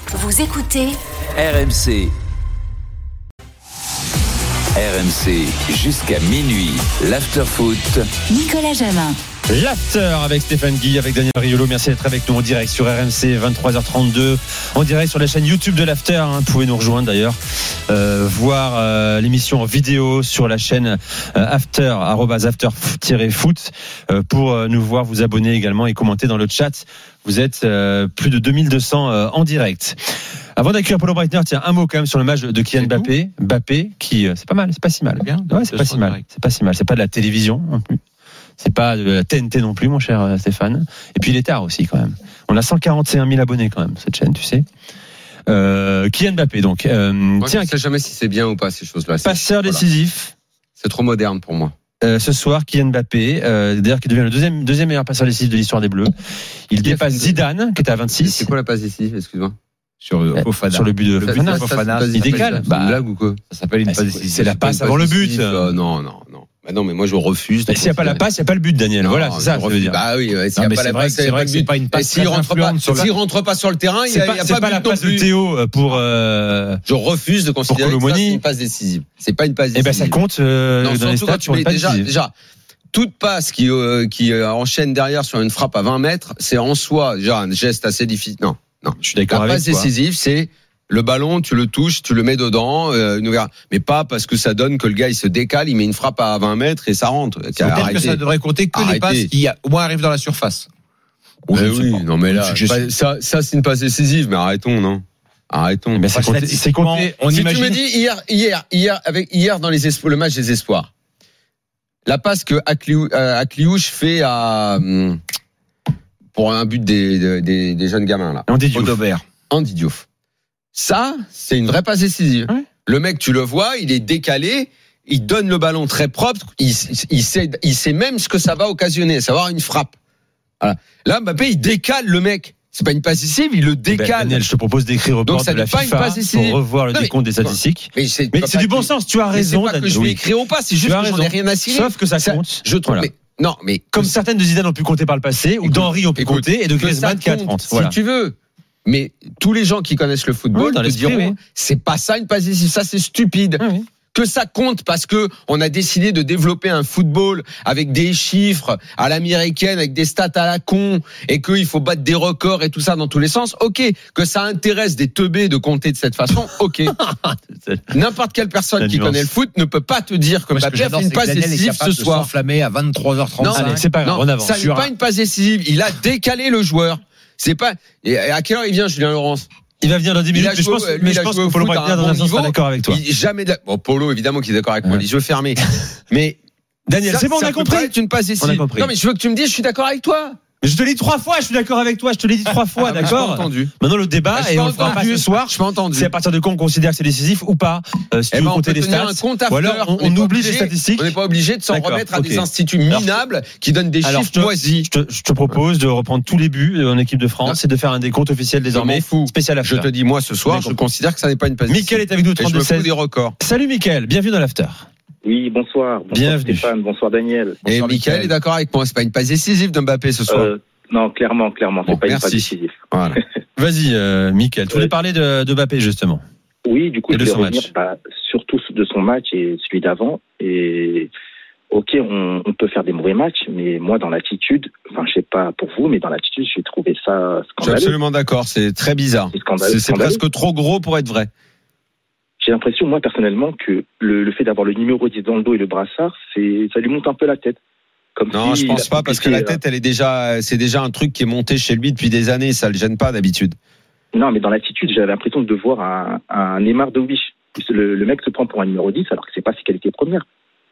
Vous écoutez RMC. RMC jusqu'à minuit. L'after-foot. Nicolas Jamin. L'after avec Stéphane Guy, avec Daniel Riolo. Merci d'être avec nous en direct sur RMC, 23h32, en direct sur la chaîne YouTube de l'After. Vous pouvez nous rejoindre d'ailleurs, voir l'émission en vidéo sur la chaîne After, @after-foot, pour nous voir, vous abonner également et commenter dans le chat. Vous êtes plus de 2200 en direct. Avant d'accueillir Paulo Breitner, tiens, un mot quand même sur le match de Kylian Mbappé. Mbappé qui, c'est pas mal, c'est pas si mal. Bien, ouais, c'est pas si mal. C'est pas si mal. C'est pas de la télévision non plus. C'est pas de la TNT non plus, mon cher Stéphane. Et puis il est tard aussi quand même. On a 141 000 abonnés quand même, cette chaîne, tu sais. Kylian Mbappé, donc. Moi, tiens, je ne sais jamais si c'est bien ou pas ces choses-là. Passeur décisif. C'est trop moderne pour moi. Ce soir, Kylian Mbappé, d'ailleurs, qui devient le deuxième meilleur passeur décisif de l'histoire des Bleus. Il dépasse Zidane, qui était à 26. C'est quoi la passe décisive, excuse-moi? Sur le but de Fofana. Il décale. C'est une blague ou quoi? Ça s'appelle une passe décisive. C'est la passe avant le but. Non. Bah non, mais moi je refuse. S'il n'y a pas la passe, il n'y a pas le but, Daniel. Non, c'est ça, ça veut dire. Bah oui, s'il n'y a pas la passe, c'est vrai que c'est pas une passe. S'il rentre pas sur le terrain, il n'y a pas c'est pas la passe de Théo pour. Je refuse de considérer que c'est une passe décisive. C'est pas une passe décisive. Eh ben ça compte dans les stats pour une passe décisive. Déjà, toute passe qui enchaîne derrière sur une frappe à 20 mètres, c'est en soi déjà un geste assez difficile. Non, je suis d'accord avec toi. La passe décisive, c'est le ballon, tu le touches, tu le mets dedans, mais pas parce que ça donne que le gars il se décale, il met une frappe à 20 mètres et ça rentre. Peut-être que ça devrait compter que les passes qui au moins arrivent dans la surface. Oui, non mais là, ça c'est une passe décisive, mais arrêtons, non. Arrêtons. Mais c'est compté. Si tu me dis hier dans le match des espoirs, la passe que Akliouche fait pour un but des jeunes gamins là. Andy Diouf. Ça, c'est une vraie passe décisive. Oui. Le mec, tu le vois, il est décalé, il donne le ballon très propre, il sait même ce que ça va occasionner, à savoir une frappe. Voilà. Là, Mbappé, il décale le mec. C'est pas une passe décisive, il le décale. Daniel, je te propose d'écrire au bord de la FIFA pour revoir le décompte des statistiques. Mais c'est du bon sens, tu as raison. C'est pas que je vais écrire ou pas, c'est juste que j'en ai rien à cirer. Sauf que ça compte. Je trouve. Voilà. Mais comme certaines de Zidane ont pu compter par le passé, ou d'Henry ont pu compter, et de Griezmann qui a 30. Si tu veux. Mais tous les gens qui connaissent le football te diront, c'est pas ça une passe décisive, ça c'est stupide. Oui. Que ça compte parce que on a décidé de développer un football avec des chiffres à l'américaine, avec des stats à la con, et qu'il faut battre des records et tout ça dans tous les sens. Ok, que ça intéresse des teubés de compter de cette façon. Ok. N'importe quelle personne qui connaît le foot ne peut pas te dire que Mbappé a fait une passe décisive ce soir. S'enflammer à 23h35. Non, allez, c'est pas grave, on avance. Ça n'est pas une passe décisive. Il a décalé le joueur. C'est pas. Et à quelle heure il vient, Julien Laurence? Il va venir dans 10 minutes, mais je pense que Paulo Breitner dans un sens sera d'accord avec toi. Bon, Paulo, évidemment, qui est d'accord avec moi, les yeux fermés. Mais Daniel, c'est bon, on a compris. Une passe décisive. Non, mais je veux que tu me dises, je suis d'accord avec toi. Mais je te l'ai dit 3 fois, je suis d'accord avec toi, je te l'ai dit 3 fois, d'accord. J'ai entendu. Maintenant le débat, et on le fera pas ce soir. Je pas entendu. C'est à partir de quand on considère que c'est décisif ou pas. Si tu veux compter les stats, ou alors on oublie les statistiques. On n'est pas obligé de s'en remettre à des instituts minables qui donnent des chiffres moisis. Je te propose de reprendre tous les buts en équipe de France et de faire un décompte officiel désormais spécial after. Je te dis, moi ce soir, je considère que ça n'est pas une passe décisive. Mickaël est avec nous, 32-16. Des records. Salut Mickaël, bienvenue dans l'after. Oui, bonsoir. Bienvenue. Stéphane, bonsoir Daniel. Et Mickaël est d'accord avec moi, c'est pas une passe décisive de Mbappé ce soir. Non, clairement, c'est pas une passe décisive. Voilà. Vas-y, Mickaël, tu voulais parler de Mbappé justement. Oui, du coup, je vais revenir surtout de son match et celui d'avant. Et ok, on peut faire des mauvais matchs, mais moi, dans l'attitude, enfin, je sais pas pour vous, mais dans l'attitude, j'ai trouvé ça scandaleux. Je suis absolument d'accord, c'est très bizarre. C'est presque trop gros pour être vrai. J'ai l'impression, moi, personnellement, que le fait d'avoir le numéro 10 dans le dos et le brassard, ça lui monte un peu la tête. Non, je pense pas, parce que la tête, c'est déjà un truc qui est monté chez lui depuis des années, ça le gêne pas d'habitude. Non, mais dans l'attitude, j'avais l'impression de voir un Neymar de Wish. Le mec se prend pour un numéro 10, alors que c'est pas ses qualités premières.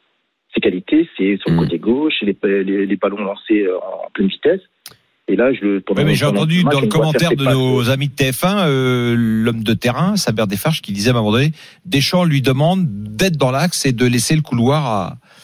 Ses qualités, c'est sur le côté gauche, les ballons lancés en pleine vitesse. Et là, mais j'ai entendu dans le commentaire de nos amis de TF1, l'homme de terrain, Saber Desfarges, qui disait à un moment donné, Deschamps lui demande d'être dans l'axe et de laisser le couloir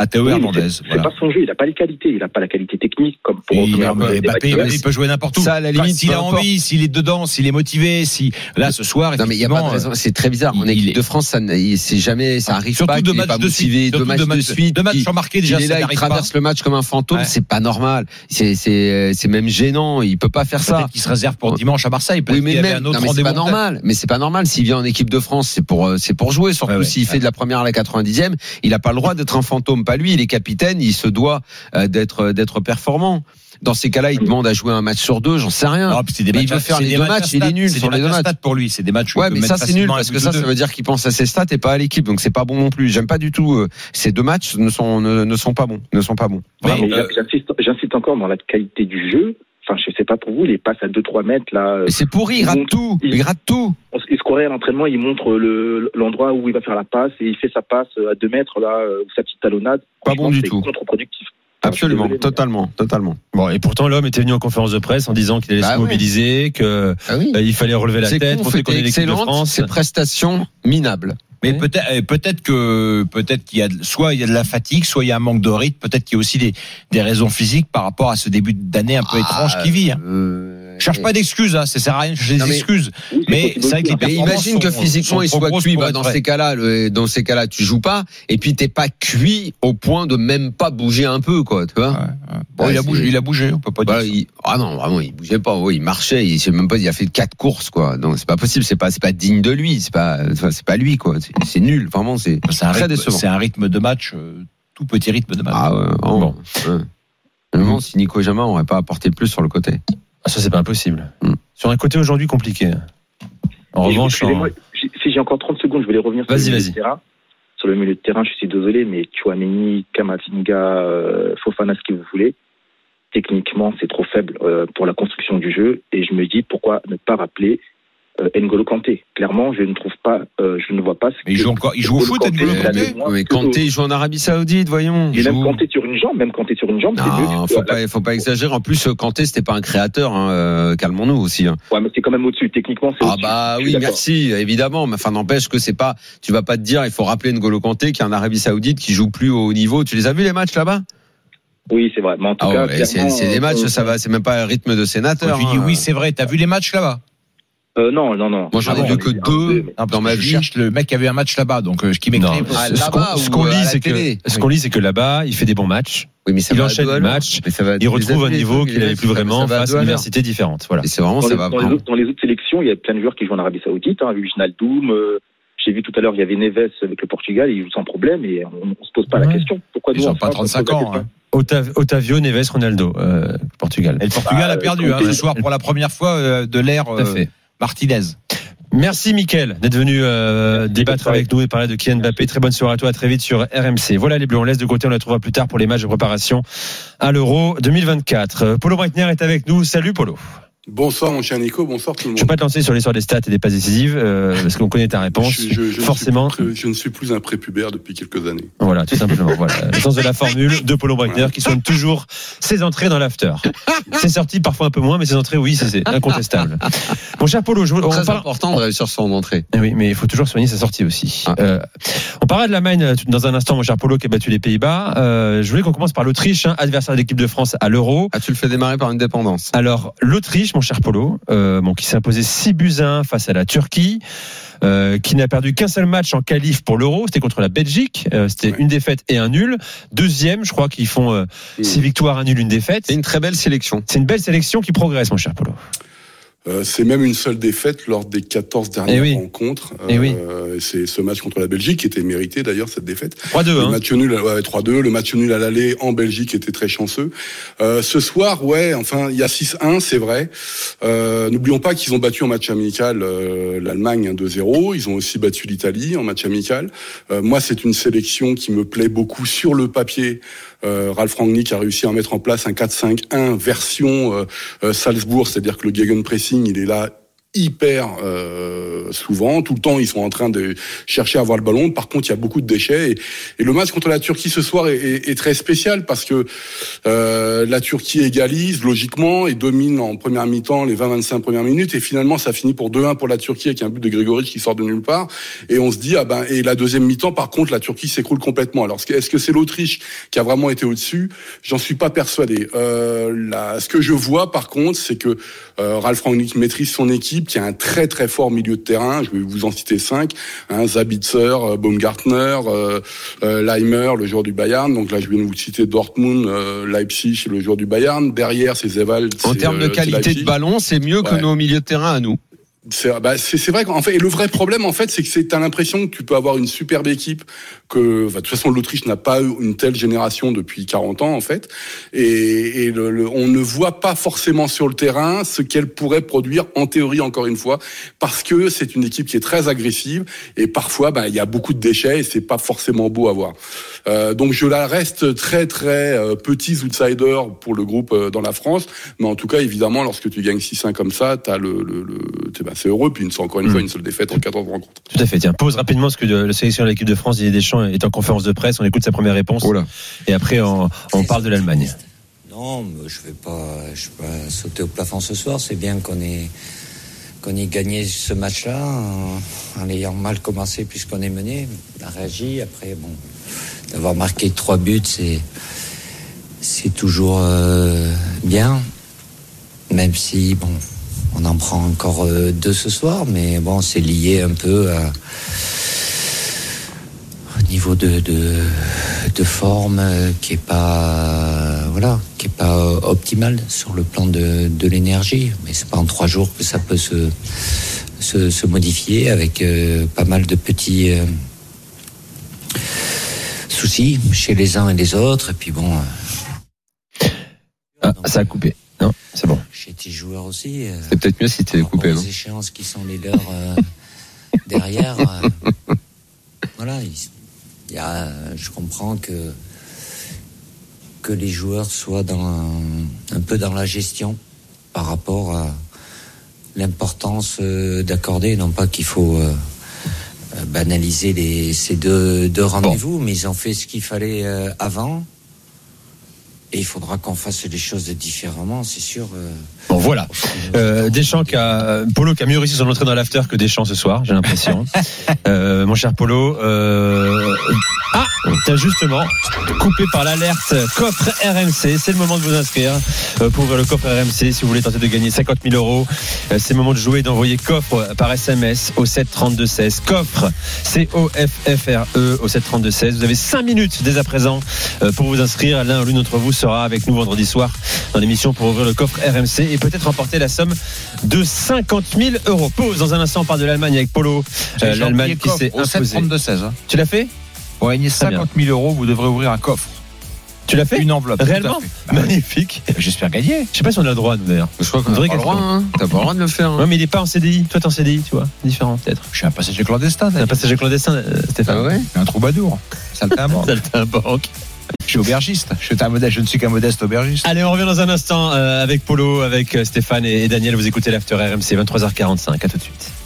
à Théo Hernandez. C'est pas son jeu, il n'a pas les qualités, il n'a pas la qualité technique comme pour Mbappé, il peut jouer n'importe où. Ça, à la limite, s'il a envie, s'il est dedans, s'il est motivé, là ce soir. Non mais il y a pas de raison. C'est très bizarre. En équipe de France, ça arrive surtout pas. Deux matchs de suite, deux matchs de suite. 2 matchs sont marqués déjà. Il traverse le match comme un fantôme. C'est pas normal. C'est même gênant. Il peut pas faire ça. Peut-être qu'il se réserve pour dimanche à Marseille. Oui, mais c'est pas normal. Mais c'est pas normal. S'il vient en équipe de France, c'est pour jouer. Surtout s'il fait de la première à la 90e, il a pas le droit d'être un fantôme. Pas lui. Il est capitaine. Il se doit d'être performant. Dans ces cas-là, il demande à jouer un match sur 2, j'en sais rien. Non, mais il veut faire les 2 matchs, il est nul sur les 2 matchs. Pour lui, c'est des matchs. Ouais, mais ça c'est nul parce que ça veut dire qu'il pense à ses stats et pas à l'équipe, donc c'est pas bon non plus. J'aime pas du tout. Ces 2 matchs ne sont pas bons. Mais j'insiste encore dans la qualité du jeu. Enfin, je sais pas pour vous, les passes à 2-3 mètres là. Mais c'est pourri, il rate tout. Il se croirait à l'entraînement, il montre l'endroit où il va faire la passe et il fait sa passe à 2 mètres là, sa petite talonnade. Pas bon du tout. Contre-productif. Absolument, totalement. Bon, et pourtant l'homme était venu en conférence de presse en disant qu'il allait se mobiliser, que il fallait relever la tête, pour qu'on ait l'équipe de France. Ses prestations minables. Mais peut-être qu'il y a soit il y a de la fatigue, soit il y a un manque de rythme, peut-être qu'il y a aussi des raisons physiques par rapport à ce début d'année un peu étrange qui vit. Cherche pas d'excuses, ça sert à rien de chercher des excuses. Mais c'est vrai que les performances imagine que physiquement il soit cuit. Dans ces cas-là, tu joues pas, et puis t'es pas cuit au point de même pas bouger un peu, quoi, tu vois. Bon, il a bougé, on peut pas dire. Non, vraiment, il bougeait pas. Il marchait. Il sait même pas. Il a fait 4 courses, quoi. Donc c'est pas possible. C'est pas digne de lui. C'est pas lui, quoi. C'est nul. Vraiment, c'est très décevant. C'est un rythme de match, tout petit rythme de match. Bon. Si Nico et Jamin n'auraient pas apporté plus sur le côté. Ça, c'est pas impossible. Sur un côté aujourd'hui compliqué. En revanche, si j'ai encore 30 secondes, je voulais revenir sur le milieu de terrain. Sur le milieu de terrain, je suis désolé, mais Tchouaméni, Kamavinga, Fofana, ce que vous voulez, techniquement, c'est trop faible pour la construction du jeu. Et je me dis, pourquoi ne pas rappeler N'Golo Kanté? Clairement, je ne vois pas ce mais il joue au foot, N'Golo Kanté. Mais Kanté, il joue en Arabie Saoudite, voyons. Et même Kanté sur une jambe, non, c'est mieux. Faut pas exagérer. En plus, Kanté, c'était pas un créateur, calmons-nous aussi. Ouais, mais c'est quand même au-dessus. Techniquement, c'est au-dessus. Oui, merci, évidemment. Mais enfin, n'empêche que c'est pas, tu vas pas te dire, il faut rappeler N'Golo Kanté qui est en Arabie Saoudite, qui joue plus au haut niveau. Tu les as vus, les matchs là-bas? Oui, c'est vrai. Mais en tout cas, c'est des matchs, ça va, c'est même pas un rythme de sénateur. Tu dis oui, c'est vrai. T'as vu les matchs là-bas? Non. Moi, j'en ai vu que 2 dans ma vie. Je cherche le mec qui avait un match là-bas, donc ce qui m'écrit. Ce qu'on lit, c'est que là-bas, il fait des bons matchs. Oui, mais il enchaîne les matchs. Il retrouve un niveau qu'il n'avait plus vraiment face à une université différente. Voilà. Et c'est vraiment, dans les autres sélections, il y a plein de joueurs qui jouent en Arabie Saoudite. Wijnaldum, j'ai vu tout à l'heure, il y avait Neves avec le Portugal, il joue sans problème et on se pose pas la question. Pourquoi ils n'ont pas 35 ans. Otavio, Neves, Ronaldo, Portugal. Et le Portugal a perdu ce soir pour la première fois de l'ère Martinez. Merci Mickaël d'être venu débattre avec nous et parler de Kylian Mbappé. Très bonne soirée à toi, à très vite sur RMC. Voilà les Bleus, on laisse de côté, on la trouvera plus tard pour les matchs de préparation à l'Euro 2024. Polo Breitner est avec nous. Salut Polo. Bonsoir mon cher Nico, bonsoir tout le monde. Je ne vais pas te lancer sur l'histoire des stats et des passes décisives parce qu'on connaît ta réponse. Forcément. Je ne suis plus un prépubère depuis quelques années. Voilà, tout simplement. Voilà. Le sens de la formule de Polo Breitner qui soigne toujours ses entrées dans l'after. C'est sorti parfois un peu moins, mais ses entrées, oui, c'est incontestable. Mon cher Polo, très important de réussir son entrée. Oui, mais il faut toujours soigner sa sortie aussi. On parlera de l'Allemagne dans un instant, mon cher Polo, qui a battu les Pays-Bas. Je voulais qu'on commence par l'Autriche, adversaire de l'équipe de France à l'Euro. Tu le fais démarrer par une dépendance. Alors, l'Autriche, mon cher Polo, qui s'est imposé 6-1 face à la Turquie, qui n'a perdu qu'un seul match en qualif pour l'Euro, c'était contre la Belgique, c'était une défaite et un nul. Deuxième, je crois qu'ils font 6 victoires, un nul, une défaite. C'est une très belle sélection. C'est une belle sélection qui progresse, mon cher Polo. C'est même une seule défaite lors des 14 dernières rencontres. C'est ce match contre la Belgique qui était mérité d'ailleurs, cette défaite. 3-2. Le match nul, 3-2. Le match nul à l'aller en Belgique était très chanceux. Ce soir, il y a 6-1, c'est vrai. N'oublions pas qu'ils ont battu en match amical l'Allemagne 2-0. Ils ont aussi battu l'Italie en match amical. Moi, c'est une sélection qui me plaît beaucoup sur le papier. Ralf Rangnick a réussi à mettre en place un 4-5-1 version Salzbourg, c'est-à-dire que le gegenpressing, il est là hyper souvent, tout le temps ils sont en train de chercher à avoir le ballon. Par contre, il y a beaucoup de déchets et le match contre la Turquie ce soir est très spécial parce que la Turquie égalise logiquement et domine en première mi-temps les 20-25 premières minutes et finalement ça finit pour 2-1 pour la Turquie avec un but de Grigoric qui sort de nulle part et on se dit et la deuxième mi-temps par contre la Turquie s'écroule complètement. Alors est-ce que c'est l'Autriche qui a vraiment été au-dessus? J'en suis pas persuadé. Ce que je vois par contre, c'est que Ralf Rangnick maîtrise son équipe, qui a un très très fort milieu de terrain. Je vais vous en citer 5. Sabitzer, Baumgartner, Leimer, le joueur du Bayern. Donc là, je viens de vous citer Dortmund, Leipzig, le joueur du Bayern. Derrière, c'est Zewald. En termes de qualité de ballon, c'est mieux que nos milieux de terrain à nous. C'est vrai qu'en fait, et le vrai problème en fait, c'est que t'as l'impression que tu peux avoir une superbe équipe, que de toute façon l'Autriche n'a pas eu une telle génération depuis 40 ans en fait, et on ne voit pas forcément sur le terrain ce qu'elle pourrait produire en théorie encore une fois, parce que c'est une équipe qui est très agressive et parfois il y a beaucoup de déchets et c'est pas forcément beau à voir. Donc je la reste très très petit outsider pour le groupe dans la France, mais en tout cas évidemment lorsque tu gagnes 6-1 comme ça, t'as c'est heureux, puis encore une fois une seule défaite en 14 rencontres. Tout à fait. Tiens, pose rapidement ce que le sélectionneur de l'équipe de France, Didier Deschamps, est en conférence de presse. On écoute sa première réponse. Et après, on parle de l'Allemagne. Non, je vais pas sauter au plafond ce soir. C'est bien qu'on ait gagné ce match-là en ayant mal commencé puisqu'on est mené. On a réagi. Après, d'avoir marqué 3 buts, c'est toujours bien, même si on en prend encore 2 ce soir, mais c'est lié un peu au niveau de forme qui est pas optimal sur le plan de l'énergie. Mais c'est pas en 3 jours que ça peut se modifier avec pas mal de petits soucis chez les uns et les autres. Et puis ça a coupé. Non, c'est bon. Chez tes joueurs aussi. C'est peut-être mieux si tu es coupé. Les échéances qui sont les leurs derrière. Je comprends que les joueurs soient un peu dans la gestion par rapport à l'importance d'accorder. Non pas qu'il faut banaliser ces deux rendez-vous, mais ils ont fait ce qu'il fallait avant. Et il faudra qu'on fasse les choses différemment, c'est sûr. Voilà. Deschamps Polo qui a mieux réussi son entrée dans l'after que Deschamps ce soir, j'ai l'impression. Mon cher Polo, t'as justement coupé par l'alerte coffre RMC. C'est le moment de vous inscrire pour ouvrir le coffre RMC si vous voulez tenter de gagner 50 000 euros. C'est le moment de jouer et d'envoyer coffre par SMS au 7 32 16. Coffre COFFRE au 7 32 16. Vous avez 5 minutes dès à présent pour vous inscrire. L'un ou l'une d'entre vous sera avec nous vendredi soir dans l'émission pour ouvrir le coffre RMC et peut-être remporter la somme de 50 000 euros. Pause dans un instant, on parle de l'Allemagne avec Polo. L'Allemagne qui s'est imposée. 7-32-16. Tu l'as fait? Pour gagner 50 000 euros, vous devrez ouvrir un coffre. Tu l'as fait? Une enveloppe. Réellement? Magnifique. J'espère gagner. Je sais pas si on a le droit, nous, d'ailleurs. Je crois qu'on a pas le droit, T'as pas le droit de le faire. Non, mais il est pas en CDI. Toi, t'es en CDI, tu vois. Différent, peut-être. Je suis un passager clandestin. Un passager clandestin, Stéphane. Ah ouais? Un troubadour. Saltimbanque. Saltimbanque. Je suis aubergiste. Je ne suis qu'un modeste aubergiste. Allez, on revient dans un instant avec Polo, avec Stéphane et Daniel. Vous écoutez l'After RMC, 23h45. À tout de suite.